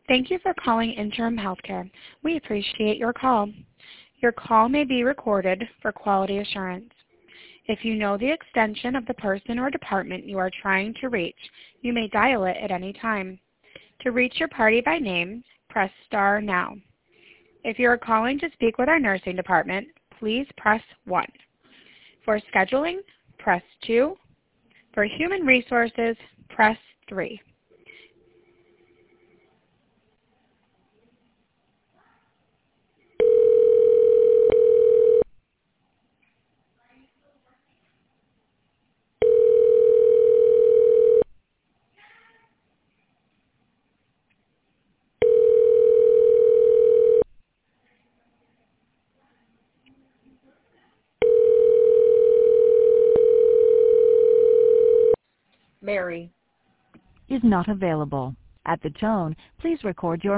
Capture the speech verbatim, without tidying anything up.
Thank you for calling Interim Healthcare. We appreciate your call. Your call may be recorded for quality assurance. If you know the extension of the person or department you are trying to reach, you may dial it at any time. To reach your party by name, press star now. If you are calling to speak with our nursing department, please press one. For scheduling, press two. For human resources, press three. Mary. Is not available. At the tone, please record your